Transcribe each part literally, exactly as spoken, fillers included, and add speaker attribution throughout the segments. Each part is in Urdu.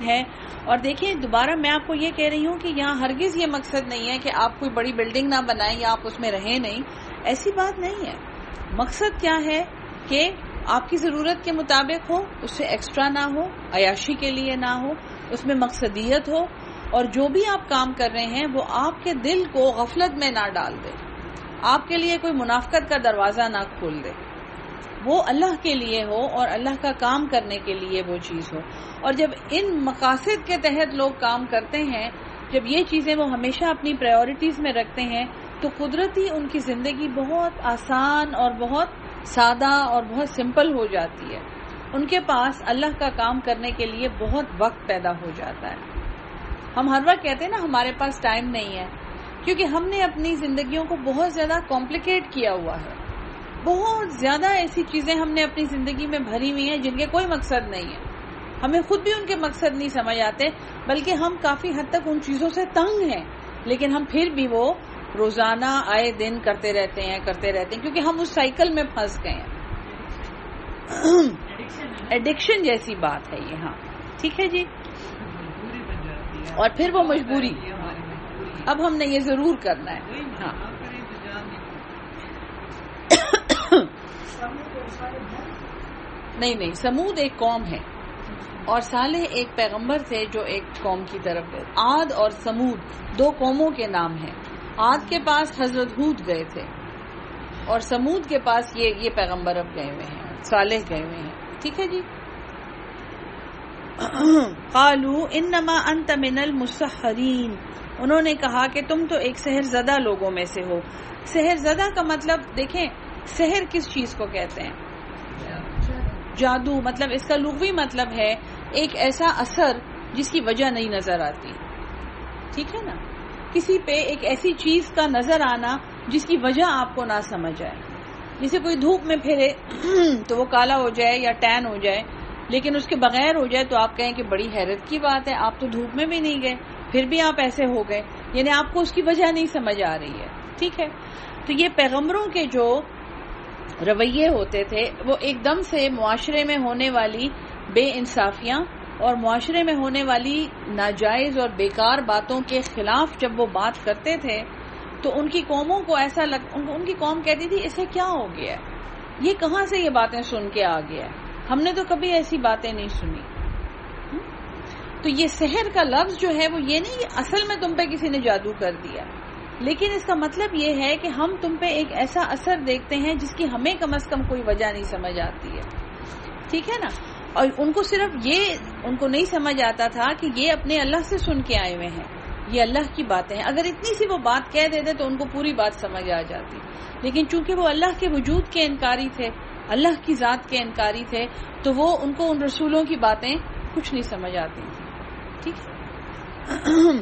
Speaker 1: ہے. اور دیکھیں دوبارہ میں آپ کو یہ کہہ رہی ہوں کہ یہاں ہرگز یہ مقصد نہیں ہے کہ آپ کوئی بڑی بلڈنگ نہ بنائیں یا آپ اس میں رہیں نہیں. ایسی بات نہیں ہے. مقصد کیا ہے کہ آپ کی ضرورت کے مطابق ہو, اس سے ایکسٹرا نہ ہو, عیاشی کے لیے نہ ہو, اس میں مقصدیت ہو, اور جو بھی آپ کام کر رہے ہیں وہ آپ کے دل کو غفلت میں نہ ڈال دے, آپ کے لیے کوئی منافقت کا دروازہ نہ کھول دے. وہ اللہ کے لیے ہو اور اللہ کا کام کرنے کے لیے وہ چیز ہو. اور جب ان مقاصد کے تحت لوگ کام کرتے ہیں, جب یہ چیزیں وہ ہمیشہ اپنی پرائیورٹیز میں رکھتے ہیں, تو قدرتی ان کی زندگی بہت آسان اور بہت سادہ اور بہت سمپل ہو جاتی ہے. ان کے پاس اللہ کا کام کرنے کے لیے بہت وقت پیدا ہو جاتا ہے. ہم ہر وقت کہتے ہیں نا ہمارے پاس ٹائم نہیں ہے, کیونکہ ہم نے اپنی زندگیوں کو بہت زیادہ کمپلیکیٹ کیا ہوا ہے. بہت زیادہ ایسی چیزیں ہم نے اپنی زندگی میں بھری ہوئی ہیں جن کے کوئی مقصد نہیں ہے. ہمیں خود بھی ان کے مقصد نہیں سمجھ آتے, بلکہ ہم کافی حد تک ان چیزوں سے تنگ ہیں, لیکن ہم پھر بھی وہ روزانہ آئے دن کرتے رہتے ہیں کرتے رہتے ہیں کیونکہ ہم اس سائیکل میں پھنس گئے ہیں. ایڈکشن جیسی بات ہے یہ. ہاں ٹھیک ہے جی. اور پھر وہ مجبوری, اب ہم نے یہ ضرور کرنا ہے. ہاں نہیں نہیں, سمود ایک قوم ہے اور صالح ایک پیغمبر تھے جو ایک قوم کی طرف گئے. عاد اور سمود دو قوموں کے نام ہیں. عاد کے پاس حضرت ہود گئے تھے اور سمود کے پاس یہ یہ پیغمبر اب گئے ہوئے ہیں, صالح گئے ہوئے ہیں. ٹھیک ہے جی. قالوا انما انت من المسحرین, انہوں نے کہا کہ تم تو ایک سحر زدہ لوگوں میں سے ہو. سحر زدہ کا مطلب دیکھیں, سحر کس چیز کو کہتے ہیں؟ جادو. مطلب اس کا لغوی مطلب ہے ایک ایسا اثر جس کی وجہ نہیں نظر آتی. ٹھیک ہے نا, کسی پہ ایک ایسی چیز کا نظر آنا جس کی وجہ آپ کو نہ سمجھ آئے. جسے کوئی دھوپ میں پھرے تو وہ کالا ہو جائے یا ٹین ہو جائے, لیکن اس کے بغیر ہو جائے تو آپ کہیں کہ بڑی حیرت کی بات ہے, آپ تو دھوپ میں بھی نہیں گئے پھر بھی آپ ایسے ہو گئے, یعنی آپ کو اس کی وجہ نہیں سمجھ آ رہی ہے. ٹھیک ہے. تو یہ پیغمبروں کے جو رویے ہوتے تھے وہ ایک دم سے معاشرے میں ہونے والی بے انصافیاں اور معاشرے میں ہونے والی ناجائز اور بیکار باتوں کے خلاف جب وہ بات کرتے تھے تو ان کی قوموں کو ایسا لگ ان کی قوم کہتی تھی اسے کیا ہو گیا ہے, یہ کہاں سے یہ باتیں سن کے آ گیا ہے, ہم نے تو کبھی ایسی باتیں نہیں سنی. تو یہ سحر کا لفظ جو ہے وہ یہ نہیں کہ اصل میں تم پہ کسی نے جادو کر دیا, لیکن اس کا مطلب یہ ہے کہ ہم تم پہ ایک ایسا اثر دیکھتے ہیں جس کی ہمیں کم از کم کوئی وجہ نہیں سمجھ آتی ہے. ٹھیک ہے نا. اور ان کو صرف یہ ان کو نہیں سمجھ آتا تھا کہ یہ اپنے اللہ سے سن کے آئے ہوئے ہیں, یہ اللہ کی باتیں ہیں. اگر اتنی سی وہ بات کہہ دیتے تو ان کو پوری بات سمجھ آ جاتی, لیکن چونکہ وہ اللہ کے وجود کے انکاری تھے, اللہ کی ذات کے انکاری تھے, تو وہ ان کو ان رسولوں کی باتیں کچھ نہیں سمجھ آتی تھی. ٹھیک ہے.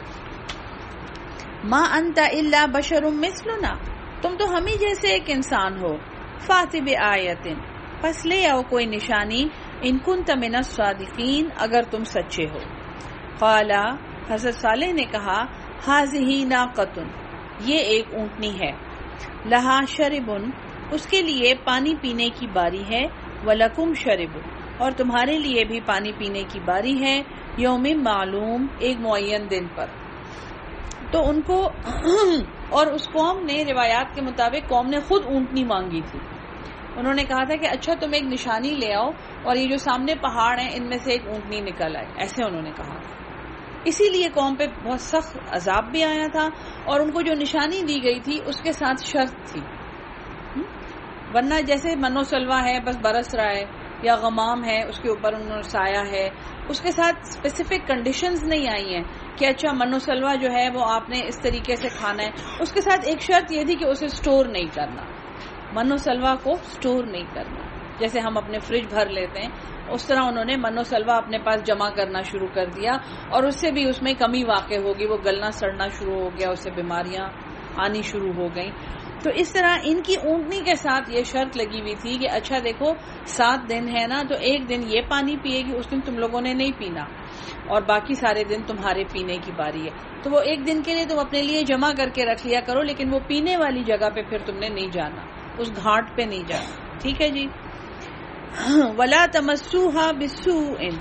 Speaker 1: ما انت الا بشر مثلنا, تم تو ہم ہی جیسے ایک انسان ہو. فاتی بآیۃ, پس لے آؤ کوئی نشانی, ان کنت من الصادقین, اگر تم سچے ہو. قال, حضرت صالح نے کہا, ھذہ ناقۃ, یہ ایک اونٹنی ہے. لہا شرب, اس کے لیے پانی پینے کی باری ہے. ولکم شرب, اور تمہارے لیے بھی پانی پینے کی باری ہے. یوم معلوم, ایک معین دن پر. تو ان کو اور اس قوم نے روایات کے مطابق قوم نے خود اونٹنی مانگی تھی. انہوں نے کہا تھا کہ اچھا تم ایک نشانی لے آؤ اور یہ جو سامنے پہاڑ ہیں ان میں سے ایک اونٹنی نکل آئے, ایسے انہوں نے کہا تھا. اسی لیے قوم پہ بہت سخت عذاب بھی آیا تھا, اور ان کو جو نشانی دی گئی تھی اس کے ساتھ شرط تھی. ورنہ جیسے منو سلوا ہے بس برس رہا ہے, یا غمام ہے اس کے اوپر انہوں نے سایہ ہے, اس کے ساتھ اسپیسیفک کنڈیشنز نہیں آئی ہیں کہ اچھا منو سلوا جو ہے وہ آپ نے اس طریقے سے کھانا ہے. اس کے ساتھ ایک شرط یہ تھی کہ اسے سٹور نہیں کرنا, منو سلوا کو سٹور نہیں کرنا. جیسے ہم اپنے فریج بھر لیتے ہیں اس طرح انہوں نے منو سلوا اپنے پاس جمع کرنا شروع کر دیا, اور اس سے بھی اس میں کمی واقع ہوگی, وہ گلنا سڑنا شروع ہو گیا, اس سے بیماریاں آنی شروع ہو گئیں. تو اس طرح ان کی اونٹنی کے ساتھ یہ شرط لگی ہوئی تھی کہ اچھا دیکھو سات دن ہے نا, تو ایک دن یہ پانی پیے گی, اس دن تم لوگوں نے نہیں پینا, اور باقی سارے دن تمہارے پینے کی باری ہے. تو وہ ایک دن کے لیے تم اپنے لیے جمع کر کے رکھ لیا کرو, لیکن وہ پینے والی جگہ پہ پھر تم نے نہیں جانا, اس گھاٹ پہ نہیں جانا. ٹھیک ہے جی. ولا تمسوها بسوء,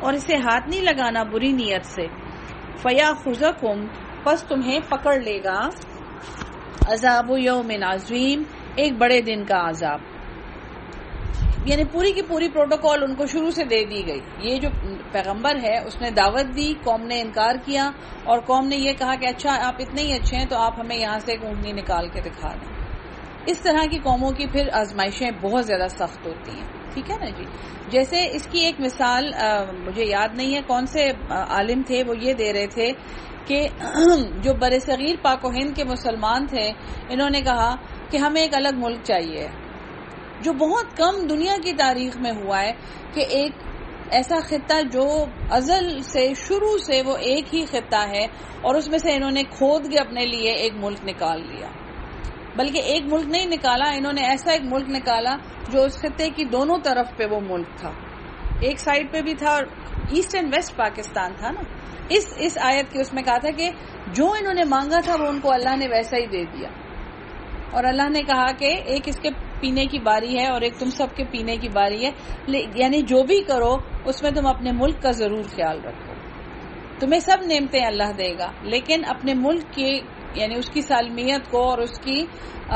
Speaker 1: اور اسے ہاتھ نہیں لگانا بری نیت سے. فَيَأْخُذَكُمْ پس تمہیں پکڑ لے گا عذاب یوم عظیم ایک بڑے دن کا عذاب. یعنی پوری کی پوری پروٹوکول ان کو شروع سے دے دی گئی. یہ جو پیغمبر ہے اس نے دعوت دی, قوم نے انکار کیا اور قوم نے یہ کہا کہ اچھا آپ اتنے ہی اچھے ہیں تو آپ ہمیں یہاں سے ایک اونٹنی نکال کے دکھا دیں. اس طرح کی قوموں کی پھر آزمائشیں بہت زیادہ سخت ہوتی ہیں. ٹھیک ہے نا جی. جیسے اس کی ایک مثال مجھے یاد نہیں ہے کون سے عالم تھے, وہ یہ دے رہے تھے کہ جو بر صغیر پاک و ہند کے مسلمان تھے انہوں نے کہا کہ ہمیں ایک الگ ملک چاہیے, جو بہت کم دنیا کی تاریخ میں ہوا ہے کہ ایک ایسا خطہ جو ازل سے شروع سے وہ ایک ہی خطہ ہے اور اس میں سے انہوں نے کھود کے اپنے لیے ایک ملک نکال لیا. بلکہ ایک ملک نہیں نکالا, انہوں نے ایسا ایک ملک نکالا جو اس خطے کی دونوں طرف پہ وہ ملک تھا. ایک سائڈ پہ بھی تھا اور ایسٹ اینڈ ویسٹ پاکستان تھا نا. اس اس آیت کے اس میں کہا تھا کہ جو انہوں نے مانگا تھا وہ ان کو اللہ نے ویسا ہی دے دیا. اور اللہ نے کہا کہ ایک اس کے پینے کی باری ہے اور ایک تم سب کے پینے کی باری ہے, یعنی جو بھی کرو اس میں تم اپنے ملک کا ضرور خیال رکھو. تمہیں سب نعمتیں اللہ دے گا لیکن اپنے ملک کے یعنی اس کی سالمیت کو اور اس کی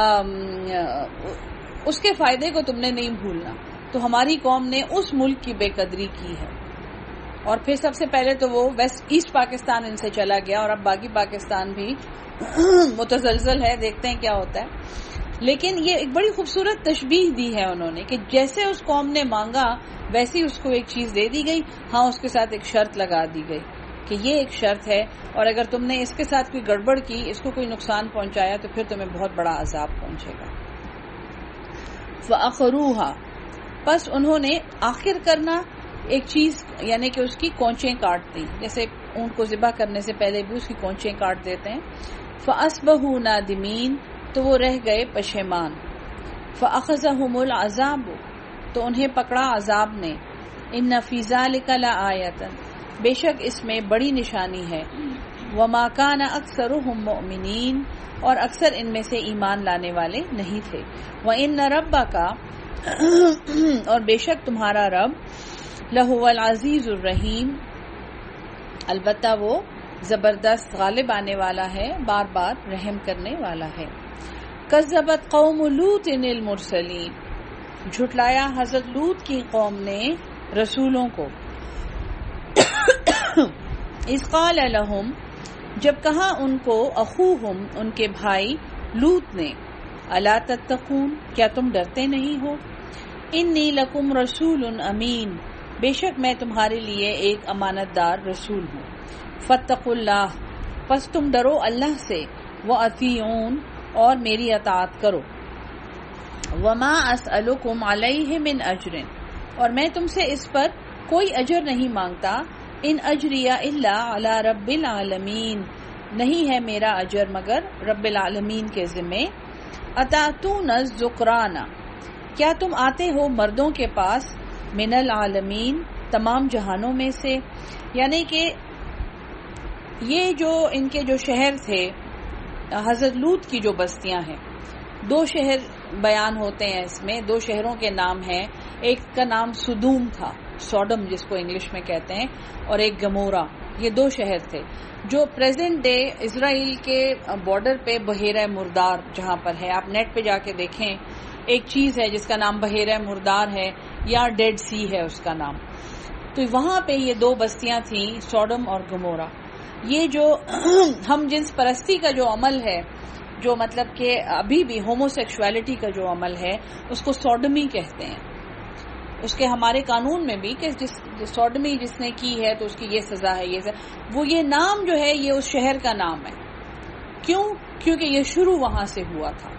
Speaker 1: اس کے فائدے کو تم نے نہیں بھولنا. تو ہماری قوم نے اس ملک کی بے قدری کی ہے. اور پھر سب سے پہلے تو وہ ویسٹ ایسٹ پاکستان ان سے چلا گیا اور اب باقی پاکستان بھی متزلزل ہے, دیکھتے ہیں کیا ہوتا ہے. لیکن یہ ایک بڑی خوبصورت تشبیہ دی ہے انہوں نے کہ جیسے اس قوم نے مانگا ویسی اس کو ایک چیز دے دی گئی. ہاں اس کے ساتھ ایک شرط لگا دی گئی کہ یہ ایک شرط ہے اور اگر تم نے اس کے ساتھ کوئی گڑبڑ کی, اس کو کوئی نقصان پہنچایا تو پھر تمہیں بہت بڑا عذاب پہنچے گا. فَأَخَرُوهَا پس انہوں نے آخر کرنا ایک چیز یعنی کہ اس کی کونچیں کاٹ دی, جیسے اونٹ کو ذبح کرنے سے پہلے بھی اس کی کونچیں کاٹ دیتے ہیں. فَأَصْبَحُوا نَادِمِينَ تو وہ رہ گئے پشیمان. فَأَخَذَهُمُ الْعَذَابُ تو انہیں پکڑا عذاب نے. إِنَّ فِي ذَلِكَ لَآيَةً بے شک اس میں بڑی نشانی ہے. وَمَا كَانَ أَكْثَرُهُم مُؤْمِنِينَ اور اکثر ان میں سے ایمان لانے والے نہیں تھے. وَإِنَّ رَبَّكَ اور بے شک تمہارا رب لَهُوَ الْعَزِيزُ الرَّحِيمُ البتہ وہ زبردست غالب آنے والا ہے, بار بار رحم کرنے والا ہے. کذبت قوم لوط المرسلین جھٹلایا حضرت لوط کی قوم نے رسولوں کو. اذ قال لهم جب کہا ان کو اخوہم ان کے بھائی لوط نے, الا تتقون کیا تم ڈرتے نہیں ہو. انی لکم رسول امین بے شک میں تمہارے لیے ایک امانت دار رسول ہوں. فاتقوا اللہ پس تم ڈرو اللہ سے. واطیعون اور میری اطاعت کرو. وما اسألکم علیہ من اجر اور میں تم سے اس پر کوئی اجر نہیں مانگتا. ان اجریہ الا علی رب العالمین نہیں ہے میرا اجر مگر رب العالمین کے ذمے. اتاتون الذکرانا کیا تم آتے ہو مردوں کے پاس, من العالمین تمام جہانوں میں سے. یعنی کہ یہ جو ان کے جو شہر تھے حضرت لوط کی جو بستیاں ہیں, دو شہر بیان ہوتے ہیں اس میں, دو شہروں کے نام ہیں. ایک کا نام سدوم تھا, سوڈم جس کو انگلش میں کہتے ہیں, اور ایک گمورا. یہ دو شہر تھے جو پریزنٹ ڈے اسرائیل کے بارڈر پہ بحیرہ مردار جہاں پر ہے, آپ نیٹ پہ جا کے دیکھیں, ایک چیز ہے جس کا نام بحیرہ مردار ہے یا ڈیڈ سی ہے اس کا نام. تو وہاں پہ یہ دو بستیاں تھیں, سوڈم اور گمورا. یہ جو ہم جنس پرستی کا جو عمل ہے, جو مطلب کہ ابھی بھی ہومو سیکشوالٹی کا جو عمل ہے, اس کو سوڈمی کہتے ہیں. اس کے ہمارے قانون میں بھی کہ جس سوڈمی جس نے کی ہے تو اس کی یہ سزا ہے, یہ سزا. وہ یہ نام جو ہے یہ اس شہر کا نام ہے. کیوں؟ کیونکہ یہ شروع وہاں سے ہوا تھا.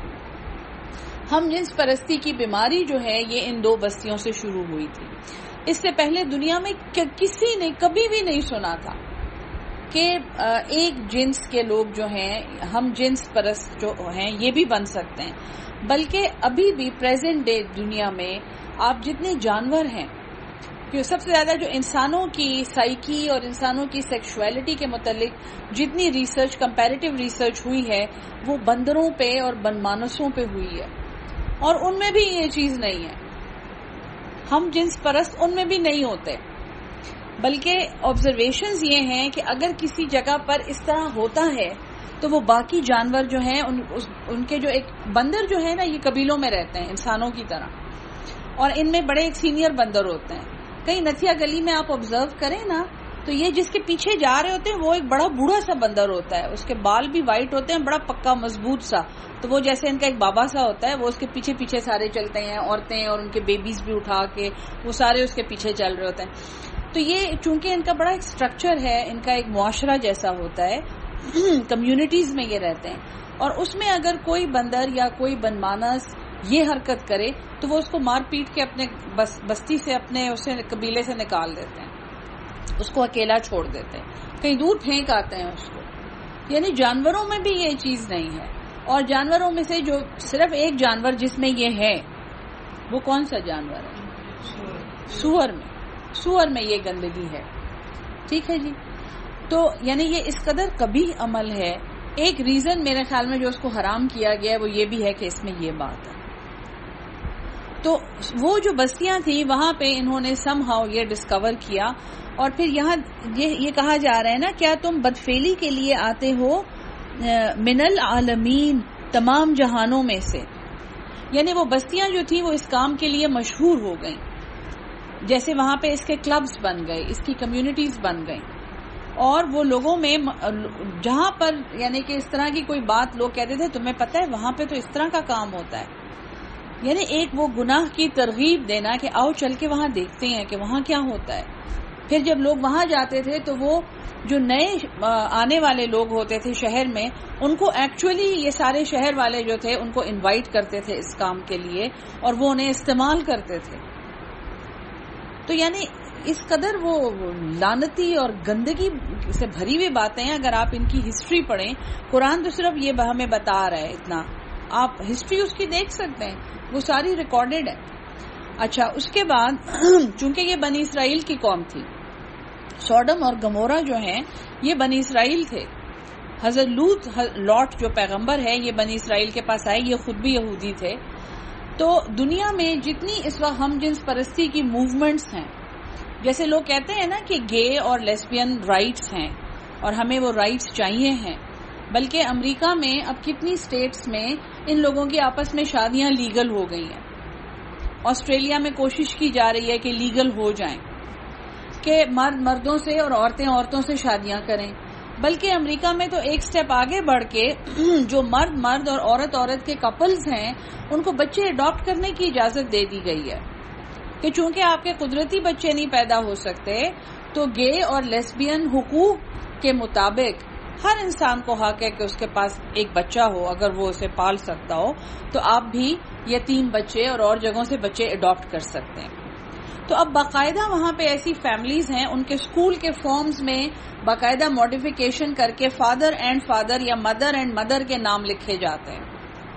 Speaker 1: ہم جنس پرستی کی بیماری جو ہے یہ ان دو بستیوں سے شروع ہوئی تھی. اس سے پہلے دنیا میں کسی نے کبھی بھی نہیں سنا تھا کہ ایک جنس کے لوگ جو ہیں, ہم جنس پرست جو ہیں, یہ بھی بن سکتے ہیں. بلکہ ابھی بھی پریزنٹ ڈے دنیا میں آپ جتنے جانور ہیں, کہ سب سے زیادہ جو انسانوں کی سائیکی اور انسانوں کی سیکشوالٹی کے متعلق جتنی ریسرچ, کمپیریٹیو ریسرچ ہوئی ہے, وہ بندروں پہ اور بنمانسوں پہ ہوئی ہے. اور ان میں بھی یہ چیز نہیں ہے, ہم جنس پرست ان میں بھی نہیں ہوتے. بلکہ آبزرویشنز یہ ہیں کہ اگر کسی جگہ پر اس طرح ہوتا ہے تو وہ باقی جانور جو ہیں ان, ان کے جو ایک بندر جو ہے نا یہ قبیلوں میں رہتے ہیں انسانوں کی طرح, اور ان میں بڑے ایک سینئر بندر ہوتے ہیں. کہیں نتھیا گلی میں آپ آبزرو کریں نا تو یہ جس کے پیچھے جا رہے ہوتے ہیں وہ ایک بڑا بوڑھا سا بندر ہوتا ہے, اس کے بال بھی وائٹ ہوتے ہیں, بڑا پکا مضبوط سا, تو وہ جیسے ان کا ایک بابا سا ہوتا ہے, وہ اس کے پیچھے پیچھے سارے چلتے ہیں, عورتیں اور ان کے بیبیز بھی اٹھا کے وہ سارے اس کے پیچھے چل رہے ہوتے ہیں. تو یہ چونکہ ان کا بڑا ایک اسٹرکچر ہے, ان کا ایک معاشرہ جیسا ہوتا ہے, کمیونٹیز میں یہ رہتے ہیں, اور اس میں اگر کوئی بندر یا کوئی بنمانس یہ حرکت کرے تو وہ اس کو مار پیٹ کے اپنے بستی سے اپنے اسے قبیلے سے نکال دیتے ہیں, اس کو اکیلا چھوڑ دیتے ہیں, کہیں دور پھینک آتے ہیں اس کو. یعنی جانوروں میں بھی یہ چیز نہیں ہے. اور جانوروں میں سے جو صرف ایک جانور جس میں یہ ہے وہ کون سا جانور ہے؟ سور میں. سور میں یہ گندگی ہے. ٹھیک ہے جی. تو یعنی یہ اس قدر قبیح عمل ہے. ایک ریزن میرے خیال میں جو اس کو حرام کیا گیا ہے وہ یہ بھی ہے کہ اس میں یہ بات ہے. تو وہ جو بستیاں تھیں وہاں پہ انہوں نے سم ہاؤ یہ ڈسکور کیا, اور پھر یہاں یہ, یہ کہا جا رہا ہے نا کیا تم بدفعلی کے لیے آتے ہو من العالمین, تمام جہانوں میں سے. یعنی وہ بستیاں جو تھیں وہ اس کام کے لیے مشہور ہو گئیں, جیسے وہاں پہ اس کے کلبز بن گئے, اس کی کمیونٹیز بن گئیں, اور وہ لوگوں میں جہاں پر یعنی کہ اس طرح کی کوئی بات لوگ کہتے تھے تمہیں پتہ ہے وہاں پہ تو اس طرح کا کام ہوتا ہے. یعنی ایک وہ گناہ کی ترغیب دینا کہ آؤ چل کے وہاں دیکھتے ہیں کہ وہاں کیا ہوتا ہے. پھر جب لوگ وہاں جاتے تھے تو وہ جو نئے آنے والے لوگ ہوتے تھے شہر میں, ان کو ایکچولی یہ سارے شہر والے جو تھے ان کو انوائٹ کرتے تھے اس کام کے لیے, اور وہ انہیں استعمال کرتے تھے. تو یعنی اس قدر وہ لعنتی اور گندگی سے بھری ہوئی باتیں ہیں. اگر آپ ان کی ہسٹری پڑھیں, قرآن تو صرف یہ ہمیں بتا رہا ہے اتنا, آپ ہسٹری اس کی دیکھ سکتے ہیں, وہ ساری ریکارڈڈ ہے. اچھا, اس کے بعد چونکہ یہ بنی اسرائیل کی قوم تھی, سوڈم اور گمورہ جو ہیں یہ بنی اسرائیل تھے. حضرت لوط لوٹ جو پیغمبر ہے یہ بنی اسرائیل کے پاس آئے, یہ خود بھی یہودی تھے. تو دنیا میں جتنی اس وقت ہم جنس پرستی کی موومنٹس ہیں, جیسے لوگ کہتے ہیں نا کہ گے اور لیسبین رائٹس ہیں اور ہمیں وہ رائٹس چاہیے ہیں, بلکہ امریکہ میں اب کتنی سٹیٹس میں ان لوگوں کی آپس میں شادیاں لیگل ہو گئی ہیں. آسٹریلیا میں کوشش کی جا رہی ہے کہ لیگل ہو جائیں, کہ مرد مردوں سے اور عورتیں عورتوں سے شادیاں کریں. بلکہ امریکہ میں تو ایک سٹیپ آگے بڑھ کے جو مرد مرد اور عورت عورت کے کپلز ہیں ان کو بچے اڈاپٹ کرنے کی اجازت دے دی گئی ہے, کہ چونکہ آپ کے قدرتی بچے نہیں پیدا ہو سکتے تو گے اور لیسبین حقوق کے مطابق ہر انسان کو حق ہے کہ اس کے پاس ایک بچہ ہو, اگر وہ اسے پال سکتا ہو تو آپ بھی یتیم بچے اور اور جگہوں سے بچے اڈاپٹ کر سکتے ہیں. تو اب باقاعدہ وہاں پہ ایسی فیملیز ہیں, ان کے اسکول کے فارمز میں باقاعدہ ماڈیفیکیشن کر کے فادر اینڈ فادر یا مدر اینڈ مدر کے نام لکھے جاتے ہیں.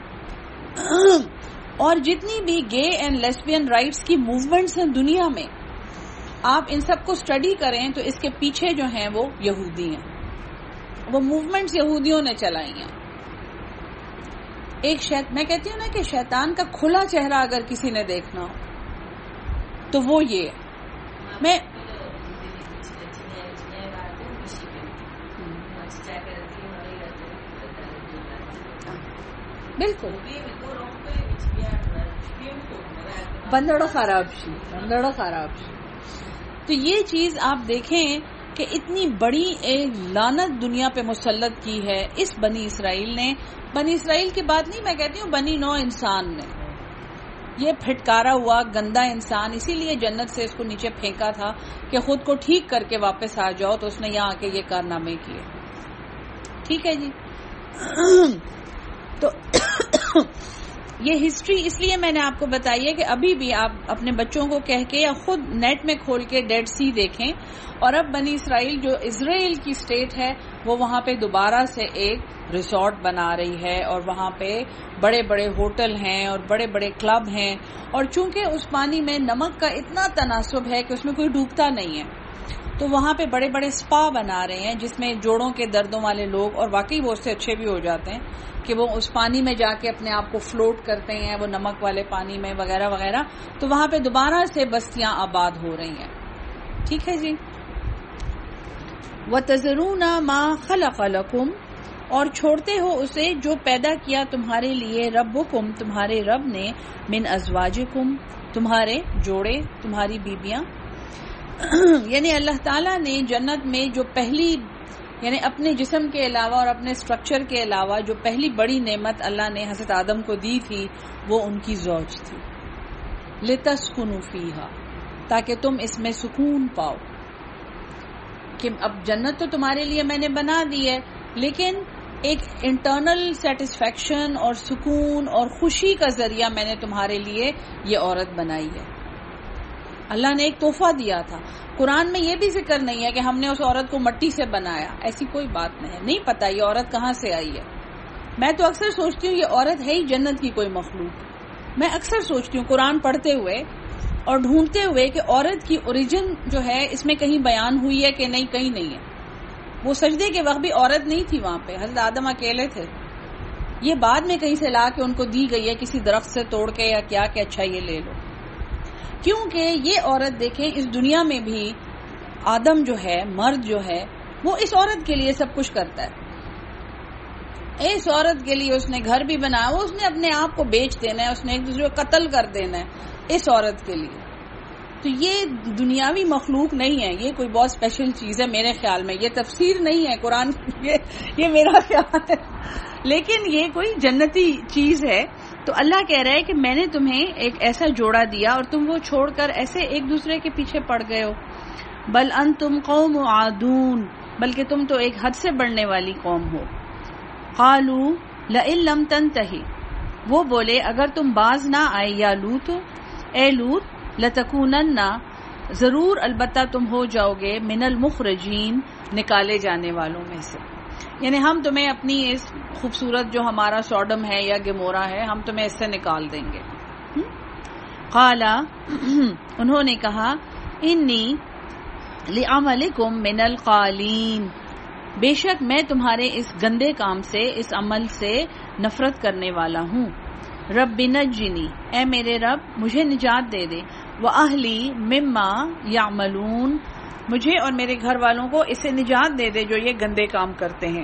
Speaker 1: اور جتنی بھی گے اینڈ لیسبین رائٹس کی موومنٹس ہیں دنیا میں, آپ ان سب کو اسٹڈی کریں تو اس کے پیچھے جو ہیں وہ یہودی ہیں, وہ موومنٹس یہودیوں نے چلائی ہیں. ایک شیط میں کہتی ہوں نا کہ شیطان کا کھلا چہرہ اگر کسی نے دیکھنا ہو تو وہ یہ میں بالکل بندڑا خراب شی بندڑا خراب شی. تو یہ چیز آپ دیکھیں کہ اتنی بڑی ایک لعنت دنیا پہ مسلط کی ہے اس بنی اسرائیل نے. بنی اسرائیل کی بات نہیں میں کہتی ہوں, بنی نو انسان نے. یہ پھٹکارا ہوا گندا انسان اسی لیے جنت سے اس کو نیچے پھینکا تھا کہ خود کو ٹھیک کر کے واپس آ جاؤ, تو اس نے یہاں آ کے یہ کارنامے کیے. ٹھیک ہے جی. تو یہ ہسٹری اس لیے میں نے آپ کو بتائی ہے کہ ابھی بھی آپ اپنے بچوں کو کہہ کے یا خود نیٹ میں کھول کے ڈیڈ سی دیکھیں. اور اب بنی اسرائیل جو اسرائیل کی سٹیٹ ہے وہ وہاں پہ دوبارہ سے ایک ریسورٹ بنا رہی ہے, اور وہاں پہ بڑے بڑے ہوٹل ہیں اور بڑے بڑے کلب ہیں. اور چونکہ اس پانی میں نمک کا اتنا تناسب ہے کہ اس میں کوئی ڈوبتا نہیں ہے, تو وہاں پہ بڑے بڑے سپا بنا رہے ہیں جس میں جوڑوں کے دردوں والے لوگ, اور واقعی وہ اس سے اچھے بھی ہو جاتے ہیں, کہ وہ اس پانی میں جا کے اپنے آپ کو فلوٹ کرتے ہیں وہ نمک والے پانی میں وغیرہ وغیرہ. تو وہاں پہ دوبارہ سے بستیاں آباد ہو رہی ہیں. ٹھیک ہے جی. وَتَذَرُونَ مَا خَلَقَ لَكُمْ، اور چھوڑتے ہو اسے جو پیدا کیا تمہارے لیے ربکم، تمہارے رب نے، من ازواجکم، تمہارے جوڑے، تمہاری بیبیاں. یعنی اللہ تعالیٰ نے جنت میں جو پہلی، یعنی اپنے جسم کے علاوہ اور اپنے سٹرکچر کے علاوہ جو پہلی بڑی نعمت اللہ نے حضرت آدم کو دی تھی وہ ان کی زوج تھی. لِتَسْكُنُوا فِيهَا، تاکہ تم اس میں سکون پاؤ. کہ اب جنت تو تمہارے لیے میں نے بنا دی ہے، لیکن ایک انٹرنل سیٹسفیکشن اور سکون اور خوشی کا ذریعہ میں نے تمہارے لیے یہ عورت بنائی ہے. اللہ نے ایک تحفہ دیا تھا. قرآن میں یہ بھی ذکر نہیں ہے کہ ہم نے اس عورت کو مٹی سے بنایا، ایسی کوئی بات نہیں ہے. نہیں پتا یہ عورت کہاں سے آئی ہے. میں تو اکثر سوچتی ہوں یہ عورت ہے ہی جنت کی کوئی مخلوق. میں اکثر سوچتی ہوں قرآن پڑھتے ہوئے اور ڈھونڈتے ہوئے کہ عورت کی اوریجن جو ہے اس میں کہیں بیان ہوئی ہے کہ نہیں، کہیں نہیں ہے. وہ سجدے کے وقت بھی عورت نہیں تھی وہاں پہ، حضرت آدم اکیلے تھے. یہ بعد میں کہیں سے لا کے ان کو دی گئی ہے کسی درخت سے توڑ کے یا کیا کہ اچھا یہ لے لو. کیونکہ یہ عورت دیکھیں اس دنیا میں بھی آدم جو ہے، مرد جو ہے، وہ اس عورت کے لیے سب کچھ کرتا ہے. اس عورت کے لیے اس نے گھر بھی بنایا، وہ اس نے اپنے آپ کو بیچ دینا ہے، اس نے ایک دوسرے کو قتل کر دینا ہے اس عورت کے لیے. تو یہ دنیاوی مخلوق نہیں ہے، یہ کوئی بہت اسپیشل چیز ہے میرے خیال میں. یہ تفسیر نہیں ہے قرآن، یہ یہ میرا خیال ہے، لیکن یہ کوئی جنتی چیز ہے. تو اللہ کہہ رہا ہے کہ میں نے تمہیں ایک ایسا جوڑا دیا اور تم وہ چھوڑ کر ایسے ایک دوسرے کے پیچھے پڑ گئے ہو. بل انتم قوم عادون، بلکہ تم تو ایک حد سے بڑھنے والی قوم ہو. قالوا لئن لم تنتہی، وہ بولے اگر تم باز نہ آئے یا لوط، اے لوط، لتکونن، ضرور البتہ تم ہو جاؤ گے، من المخرجین، نکالے جانے والوں میں سے. یعنی ہم تمہیں اپنی اس خوبصورت جو ہمارا سوڈم ہے یا گمورا ہے، ہم تمہیں اس سے نکال دیں گے. قالا، انہوں نے کہا، انی لعملکم من القالین، بے شک میں تمہارے اس گندے کام سے، اس عمل سے نفرت کرنے والا ہوں. رب نجنی، اے میرے رب مجھے نجات دے دے. وَأَهْلِي مِمَّا يَعْمَلُونَ، مجھے اور میرے گھر والوں کو اس سے نجات دے دے جو یہ گندے کام کرتے ہیں.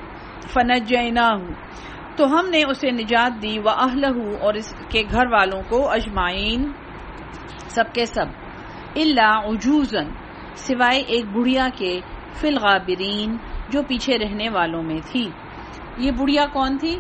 Speaker 1: فَنَجَّيْنَاهُ، تو ہم نے اسے نجات دی. وَأَهْلَهُ، اور اس کے گھر والوں کو، اجمعین، سب کے سب. إِلَّا عُجُوزًا، سوائے ایک بڑھیا کے، فِي الْغَابِرِينَ، جو پیچھے رہنے والوں میں تھی. یہ بڑھیا کون تھی؟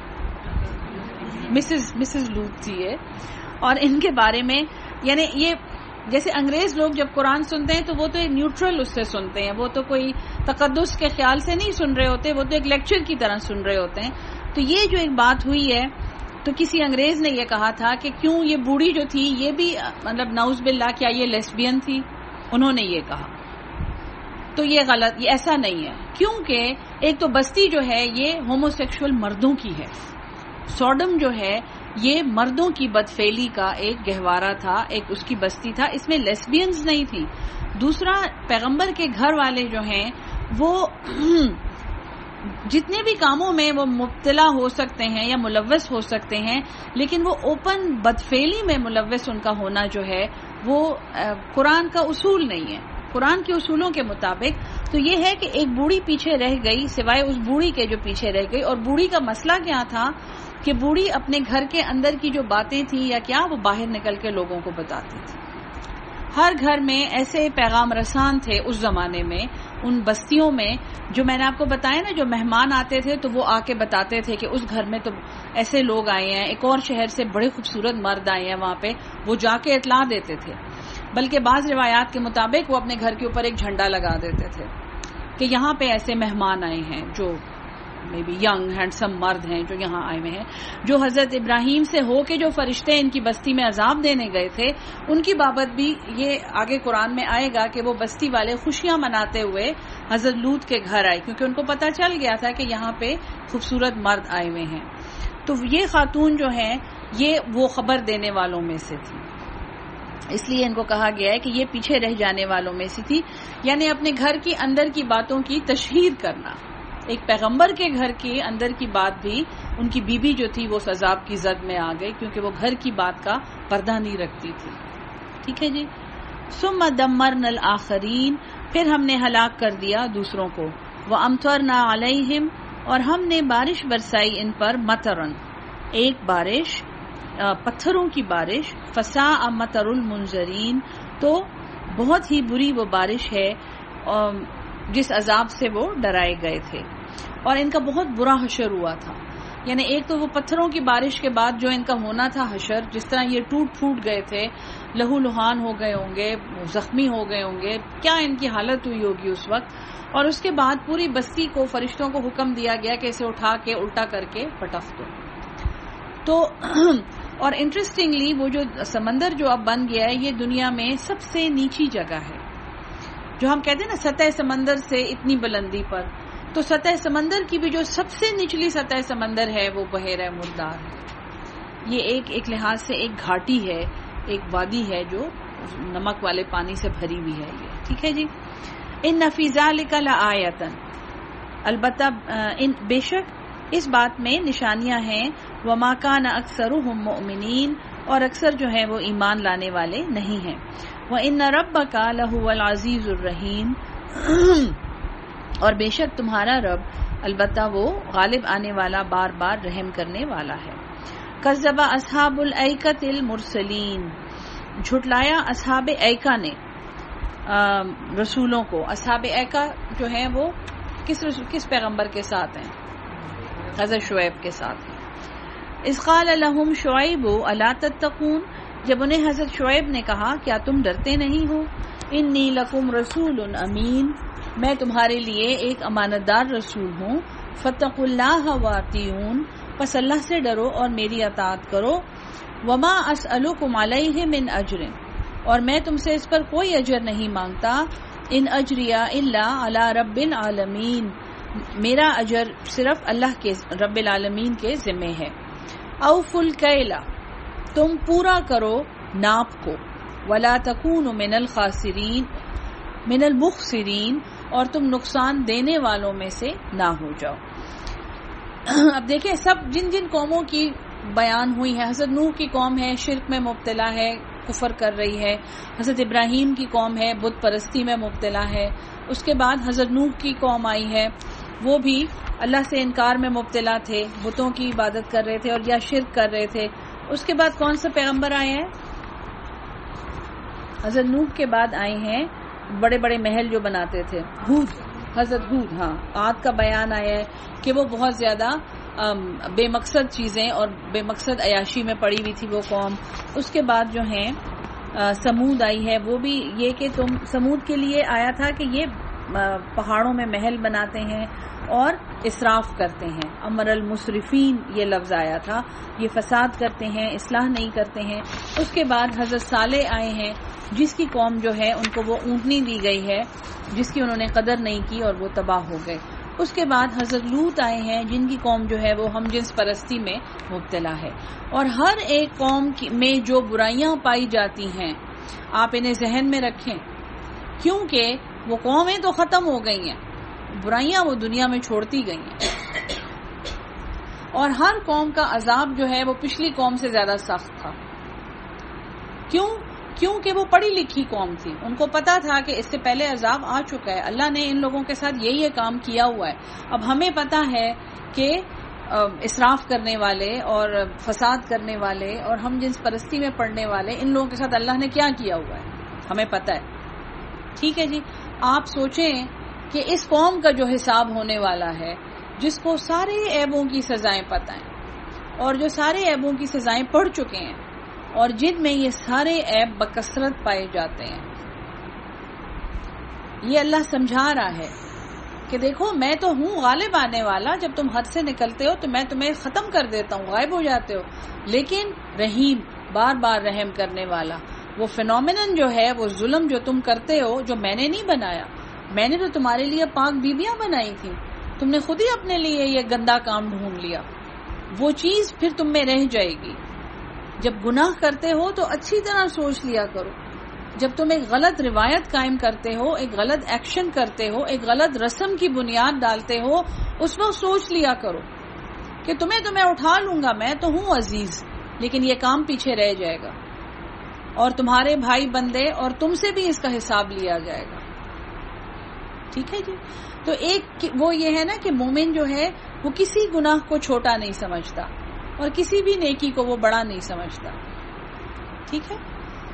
Speaker 1: مسز مسز لوط تھی یہ. اور ان کے بارے میں یعنی یہ جیسے انگریز لوگ جب قرآن سنتے ہیں تو وہ تو ایک نیوٹرل اس سے سنتے ہیں، وہ تو کوئی تقدس کے خیال سے نہیں سن رہے ہوتے، وہ تو ایک لیکچر کی طرح سن رہے ہوتے ہیں. تو یہ جو ایک بات ہوئی ہے تو کسی انگریز نے یہ کہا تھا کہ کیوں یہ بوڑھی جو تھی یہ بھی مطلب نعوذ باللہ کیا یہ لیسبین تھی؟ انہوں نے یہ کہا. تو یہ غلط، یہ ایسا نہیں ہے، کیونکہ ایک تو بستی جو ہے یہ ہومو سیکشول مردوں کی ہے. سوڈم جو ہے یہ مردوں کی بدفعلی کا ایک گہوارہ تھا، ایک اس کی بستی تھا، اس میں لیسبینز نہیں تھی. دوسرا، پیغمبر کے گھر والے جو ہیں وہ جتنے بھی کاموں میں وہ مبتلا ہو سکتے ہیں یا ملوث ہو سکتے ہیں، لیکن وہ اوپن بدفعلی میں ملوث ان کا ہونا جو ہے وہ قرآن کا اصول نہیں ہے. قرآن کے اصولوں کے مطابق تو یہ ہے کہ ایک بوڑھی پیچھے رہ گئی، سوائے اس بوڑھی کے جو پیچھے رہ گئی. اور بوڑھی کا مسئلہ کیا تھا کہ بوڑھی اپنے گھر کے اندر کی جو باتیں تھیں یا کیا وہ باہر نکل کے لوگوں کو بتاتی تھی. ہر گھر میں ایسے پیغام رسان تھے اس زمانے میں، ان بستیوں میں جو میں نے آپ کو بتایا نا، جو مہمان آتے تھے تو وہ آ کے بتاتے تھے کہ اس گھر میں تو ایسے لوگ آئے ہیں، ایک اور شہر سے بڑے خوبصورت مرد آئے ہیں وہاں پہ، وہ جا کے اطلاع دیتے تھے. بلکہ بعض روایات کے مطابق وہ اپنے گھر کے اوپر ایک جھنڈا لگا دیتے تھے کہ یہاں پہ ایسے مہمان آئے ہیں جو مے بی ینگ ہینڈسم مرد ہیں جو یہاں آئے ہوئے ہیں، جو حضرت ابراہیم سے ہو کے جو فرشتے ان کی بستی میں عذاب دینے گئے تھے ان کی بابت بھی یہ آگے قرآن میں آئے گا کہ وہ بستی والے خوشیاں مناتے ہوئے حضرت لوط کے گھر آئے، کیونکہ ان کو پتہ چل گیا تھا کہ یہاں پہ خوبصورت مرد آئے ہوئے ہیں. تو یہ خاتون جو ہیں یہ وہ خبر دینے والوں میں سے تھی، اس لیے ان کو کہا گیا ہے کہ یہ پیچھے رہ جانے والوں میں سے تھی. یعنی اپنے گھر کی اندر کی باتوں کی تشہیر کرنا. ایک پیغمبر کے گھر کے اندر کی بات بھی ان کی بیوی جو تھی وہ عذاب کی زد میں آ گئی، کیونکہ وہ گھر کی بات کا پردہ نہیں رکھتی تھی. ٹھیک ہے جی. ثم دمرنا الآخرین، پھر ہم نے ہلاک کر دیا دوسروں کو. وَأَمْطَرْنَا عَلَيْهِمْ اور ہم نے بارش برسائی ان پر مطرن ایک بارش پتھروں کی بارش. فَسَاءَ مَطَرُ الْمُنذَرِينَ تو بہت ہی بری وہ بارش ہے جس عذاب سے وہ ڈرائے گئے تھے. اور ان کا بہت برا حشر ہوا تھا. یعنی ایک تو وہ پتھروں کی بارش کے بعد جو ان کا ہونا تھا حشر، جس طرح یہ ٹوٹ پھوٹ گئے تھے، لہو لہان ہو گئے ہوں گے، زخمی ہو گئے ہوں گے، کیا ان کی حالت ہوئی ہوگی اس وقت. اور اس کے بعد پوری بستی کو فرشتوں کو حکم دیا گیا کہ اسے اٹھا کے الٹا کر کے پٹخ دو. تو اور انٹرسٹنگلی وہ جو سمندر جو اب بن گیا ہے یہ دنیا میں سب سے نیچی جگہ ہے. جو ہم کہتے ہیں نا سطح سمندر سے اتنی بلندی پر، تو سطح سمندر کی بھی جو سب سے نچلی سطح سمندر ہے وہ بحیرہ مردار ہے. یہ ایک ایک لحاظ سے ایک گھاٹی ہے، ایک وادی ہے جو نمک والے پانی سے بھری ہوئی ہے. یہ ٹھیک ہے جی. ان فی ذلک لآیۃ البتہ ان بے شک اس بات میں نشانیاں ہیں. وما کان اکثرهم مؤمنین اور اکثر جو ہیں وہ ایمان لانے والے نہیں ہیں. وان ربک لہو العزیز الرحیم اور بے شک تمہارا رب البتہ وہ غالب آنے والا، بار بار رحم کرنے والا ہے. کذب اصحاب الایکۃ المرسلین جھٹلایا اصحاب ایکا نے رسولوں کو. اصحاب ایکا جو ہیں وہ کس کس پیغمبر کے ساتھ ہیں؟ حضرت شعیب کے ساتھ ہیں. اذ قال لهم شعیب الا تتقون جب انہیں حضرت شعیب نے کہا کیا تم ڈرتے نہیں ہو. انی لکم رسول امین میں تمہارے لیے ایک امانت دار رسول ہوں. فاتقوا اللہ واطیعون پس اللہ سے ڈرو اور میری اطاعت کرو. وما اسألکم علیہ من اجر اور میں تم سے اس پر کوئی اجر نہیں مانگتا. ان اجریہ الا علی رب العالمین میرا اجر صرف اللہ کے رب العالمین کے ذمہ ہے. اوفوا الکیل تم پورا کرو ناپ کو. ولا تکونوا من الخاسرین من المخسرین اور تم نقصان دینے والوں میں سے نہ ہو جاؤ. اب دیکھیں سب جن جن قوموں کی بیان ہوئی ہے، حضرت نوح کی قوم ہے شرک میں مبتلا ہے، کفر کر رہی ہے. حضرت ابراہیم کی قوم ہے بت پرستی میں مبتلا ہے. اس کے بعد حضرت نوح کی قوم آئی ہے، وہ بھی اللہ سے انکار میں مبتلا تھے، بتوں کی عبادت کر رہے تھے اور یا شرک کر رہے تھے. اس کے بعد کون سا پیغمبر آئے ہیں؟ حضرت نوح کے بعد آئے ہیں بڑے بڑے محل جو بناتے تھے، ہود، حضرت ہود. ہاں عاد کا بیان آیا ہے کہ وہ بہت زیادہ بے مقصد چیزیں اور بے مقصد عیاشی میں پڑی ہوئی تھی وہ قوم. اس کے بعد جو ہیں سمود آئی ہے، وہ بھی یہ کہ تم سمود کے لیے آیا تھا کہ یہ پہاڑوں میں محل بناتے ہیں اور اسراف کرتے ہیں. امر المسرفین یہ لفظ آیا تھا، یہ فساد کرتے ہیں، اصلاح نہیں کرتے ہیں. اس کے بعد حضرت صالح آئے ہیں جس کی قوم جو ہے ان کو وہ اونٹنی دی گئی ہے جس کی انہوں نے قدر نہیں کی اور وہ تباہ ہو گئے. اس کے بعد حضرت لوط آئے ہیں جن کی قوم جو ہے وہ ہم جنس پرستی میں مبتلا ہے. اور ہر ایک قوم میں جو برائیاں پائی جاتی ہیں آپ انہیں ذہن میں رکھیں، کیونکہ وہ قومیں تو ختم ہو گئی ہیں، برائیاں وہ دنیا میں چھوڑتی گئی ہیں. اور ہر قوم کا عذاب جو ہے وہ پچھلی قوم سے زیادہ سخت تھا. کیوں؟ کیونکہ وہ پڑھی لکھی قوم تھی، ان کو پتا تھا کہ اس سے پہلے عذاب آ چکا ہے، اللہ نے ان لوگوں کے ساتھ یہی یہ کام کیا ہوا ہے. اب ہمیں پتا ہے کہ اسراف کرنے والے اور فساد کرنے والے اور ہم جنس پرستی میں پڑنے والے ان لوگوں کے ساتھ اللہ نے کیا کیا ہوا ہے، ہمیں پتا ہے. ٹھیک ہے جی. آپ سوچیں کہ اس قوم کا جو حساب ہونے والا ہے جس کو سارے عیبوں کی سزائیں پتہ ہیں اور جو سارے عیبوں کی سزائیں پڑھ چکے ہیں اور جن میں یہ سارے عیب بکثرت پائے جاتے ہیں، یہ اللہ سمجھا رہا ہے کہ دیکھو میں تو ہوں غالب آنے والا. جب تم حد سے نکلتے ہو تو میں تمہیں ختم کر دیتا ہوں، غائب ہو جاتے ہو. لیکن رحیم، بار بار رحم کرنے والا. وہ فینومینن جو ہے، وہ ظلم جو تم کرتے ہو جو میں نے نہیں بنایا، میں نے تو تمہارے لیے پاک بیویاں بنائی تھی، تم نے خود ہی اپنے لیے یہ گندا کام ڈھونڈ لیا. وہ چیز پھر تم میں رہ جائے گی. جب گناہ کرتے ہو تو اچھی طرح سوچ لیا کرو. جب تم ایک غلط روایت قائم کرتے ہو، ایک غلط ایکشن کرتے ہو، ایک غلط رسم کی بنیاد ڈالتے ہو، اس وقت سوچ لیا کرو کہ تمہیں تو میں اٹھا لوں گا، میں تو ہوں عزیز، لیکن یہ کام پیچھے رہ جائے گا اور تمہارے بھائی بندے اور تم سے بھی اس کا حساب لیا جائے گا. ٹھیک ہے جی. تو ایک وہ یہ ہے نا کہ مومن جو ہے وہ کسی گناہ کو چھوٹا نہیں سمجھتا اور کسی بھی نیکی کو وہ بڑا نہیں سمجھتا. ٹھیک ہے.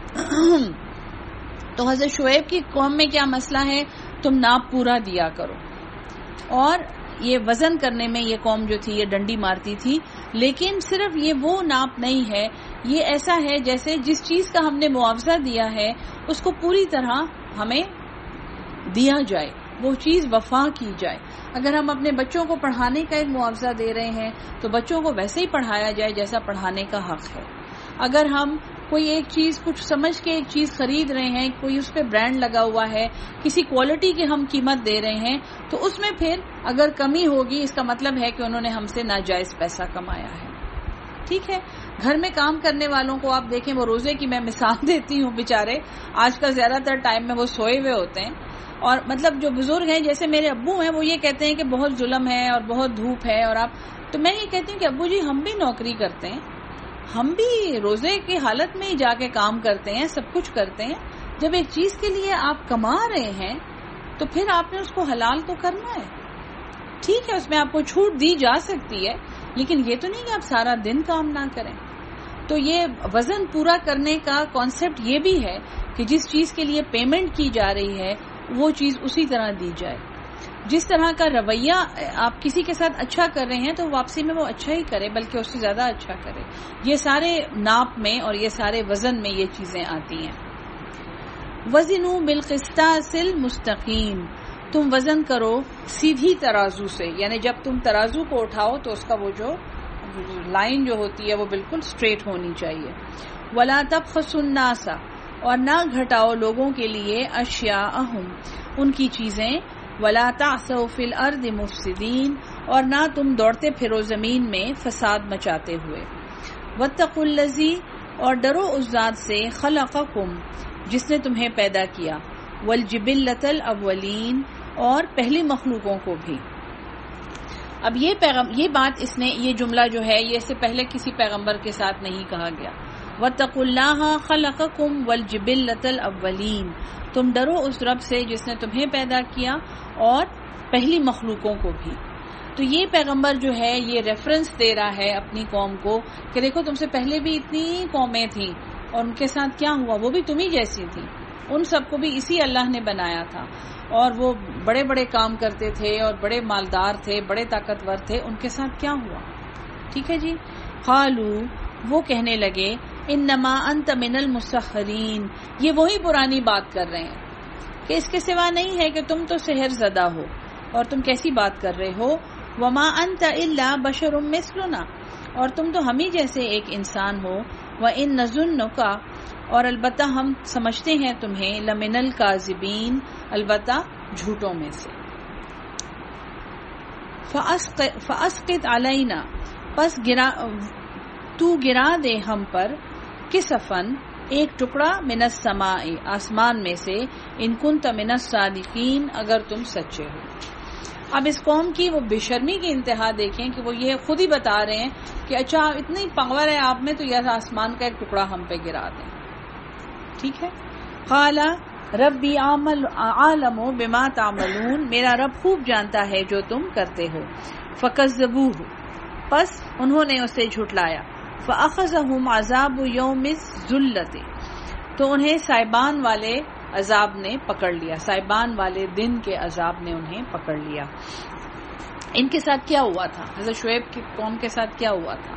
Speaker 1: تو حضرت شعیب کی قوم میں کیا مسئلہ ہے؟ تم ناپ پورا دیا کرو. اور یہ وزن کرنے میں یہ قوم جو تھی یہ ڈنڈی مارتی تھی، لیکن صرف یہ وہ ناپ نہیں ہے، یہ ایسا ہے جیسے جس چیز کا ہم نے معاوضہ دیا ہے اس کو پوری طرح ہمیں دیا جائے، وہ چیز وفا کی جائے. اگر ہم اپنے بچوں کو پڑھانے کا ایک معاوضہ دے رہے ہیں تو بچوں کو ویسے ہی پڑھایا جائے جیسا پڑھانے کا حق ہے. اگر ہم کوئی ایک چیز کچھ سمجھ کے ایک چیز خرید رہے ہیں، کوئی اس پہ برانڈ لگا ہوا ہے، کسی کوالٹی کی ہم قیمت دے رہے ہیں، تو اس میں پھر اگر کمی ہوگی اس کا مطلب ہے کہ انہوں نے ہم سے ناجائز پیسہ کمایا ہے. ٹھیک ہے. گھر میں کام کرنے والوں کو آپ دیکھیں، وہ روزے کی میں مثال دیتی ہوں، بیچارے آج کل زیادہ تر ٹائم میں وہ سوئے ہوئے ہوتے ہیں. اور مطلب جو بزرگ ہیں جیسے میرے ابو ہیں، وہ یہ کہتے ہیں کہ بہت ظلم ہے اور بہت دھوپ ہے، اور آپ تو میں یہ کہتی ہوں کہ ابو جی ہم بھی نوکری کرتے ہیں، ہم بھی روزے کی حالت میں ہی جا کے کام کرتے ہیں، سب کچھ کرتے ہیں. جب ایک چیز کے لیے آپ کما رہے ہیں تو پھر آپ نے اس کو حلال تو کرنا ہے. ٹھیک ہے، اس میں آپ کو چھوٹ دی جا سکتی ہے، لیکن یہ تو نہیں کہ آپ سارا دن کام نہ کریں. تو یہ وزن پورا کرنے کا کانسیپٹ یہ بھی ہے کہ جس چیز کے لیے پیمنٹ کی جا رہی ہے وہ چیز اسی طرح دی جائے. جس طرح کا رویہ آپ کسی کے ساتھ اچھا کر رہے ہیں تو واپسی میں وہ اچھا ہی کرے، بلکہ اس سے زیادہ اچھا کرے. یہ سارے ناپ میں اور یہ سارے وزن میں یہ چیزیں آتی ہیں. وزنوا بالقسطاس المستقیم، تم وزن کرو سیدھی ترازو سے، یعنی جب تم ترازو کو اٹھاؤ تو اس کا وہ جو لائن جو ہوتی ہے وہ بالکل اسٹریٹ ہونی چاہیے. ولا تبخسوا الناس، اور نہ گھٹاؤ لوگوں کے لیے اشیاءہم، ان کی چیزیں. ولا تعثوا فی الارض مفسدین، اور نہ تم دوڑتے پھرو زمین میں فساد مچاتے ہوئے. واتقوا الذی، اور ڈرو اس ذات سے خلقکم، جس نے تمہیں پیدا کیا. والجبلۃ الاولین، اور پہلی مخلوقوں کو بھی. اب یہ پیغام یہ بات اس نے یہ جملہ جو ہے یہ اس سے پہلے کسی پیغمبر کے ساتھ نہیں کہا گیا. واتقوا اللہ خلقکم والجبلۃ الاولین، تم ڈرو اس رب سے جس نے تمہیں پیدا کیا اور پہلی مخلوقوں کو بھی. تو یہ پیغمبر جو ہے یہ ریفرنس دے رہا ہے اپنی قوم کو کہ دیکھو تم سے پہلے بھی اتنی قومیں تھیں اور ان کے ساتھ کیا ہوا، وہ بھی تمہیں جیسی تھی، ان سب کو بھی اسی اللہ نے بنایا تھا، اور وہ بڑے بڑے کام کرتے تھے اور بڑے مالدار تھے، بڑے طاقتور تھے، ان کے ساتھ کیا ہوا. ٹھیک ہے جی. قالو، وہ کہنے لگے انما انت من المسحرین، یہ وہی پرانی بات کر رہے ہیں کہ اس کے سوا نہیں ہے کہ تم تو سحر زدہ ہو اور تم کیسی بات کر رہے ہو. وما انت الا بشر مثلنا، اور تم تو ہم ہی جیسے ایک انسان ہو. وان نظنک، اور البتہ ہم سمجھتے ہیں تمہیں لمن الکاذبین، البتہ جھوٹوں میں سے. فاسقط علینا، پس گرا تو گرا دے ہم پر، کسفن ایک ٹکڑا، من السماء آسمان میں سے، ان کنت من الصادقین اگر تم سچے ہو. اب اس قوم کی وہ بے شرمی کی انتہا دیکھیں کہ وہ یہ خود ہی بتا رہے ہیں کہ اچھا اتنی پاور ہے آپ میں تو یہ آسمان کا ایک ٹکڑا ہم پہ گرا دیں. ٹھیک ہے. قال ربی عالم بما تعملون، میرا رب خوب جانتا ہے جو تم کرتے ہو. فکذبوہ، پس انہوں نے اسے جھٹلایا. فاخذہم عذاب یوم الذلۃ، تو انہیں سائبان والے عذاب نے پکڑ لیا، سائبان والے دن کے عذاب نے انہیں پکڑ لیا. ان کے ساتھ کیا ہوا تھا؟ حضرت شعیب کی قوم کے ساتھ کیا ہوا تھا؟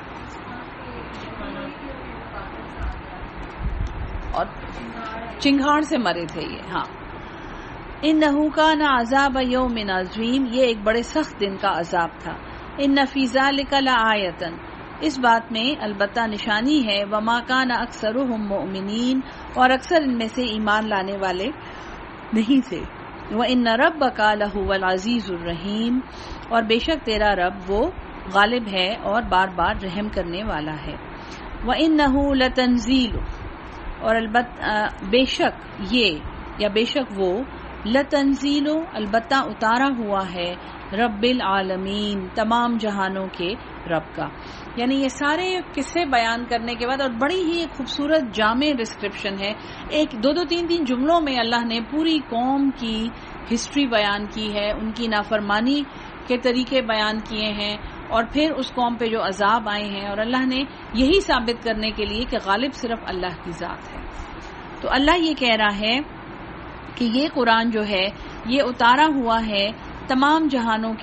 Speaker 1: اور چنگھاڑ سے مرے تھے یہ. ہاں. انہ کان عذاب یوم عظیم، یہ ایک بڑے سخت دن کا عذاب تھا. ان فی ذلک لآیۃ، اس بات میں البتہ نشانی ہے. وما کان اکثرهم مؤمنین، اور اکثر ان میں سے ایمان لانے والے نہیں تھے. وان ربک لہو العزیز الرحیم، اور بے شک تیرا رب وہ غالب ہے اور بار بار رحم کرنے والا ہے. وانہ لتنزیل، اور البتہ بے شک یہ یا بے شک وہ، لتنزیل البتہ اتارا ہوا ہے، رب العالمین تمام جہانوں کے رب کا. یعنی یہ سارے قصے بیان کرنے کے بعد، اور بڑی ہی خوبصورت جامع ڈسکرپشن ہے، ایک دو دو تین تین جملوں میں اللہ نے پوری قوم کی ہسٹری بیان کی ہے، ان کی نافرمانی کے طریقے بیان کیے ہیں، اور پھر اس قوم پہ جو عذاب آئے ہیں، اور اللہ نے یہی ثابت کرنے کے لیے کہ غالب صرف اللہ کی ذات ہے۔ تو اللہ یہ کہہ رہا ہے کہ یہ قرآن جو ہے یہ اتارا ہوا ہے تمام جہانوں کے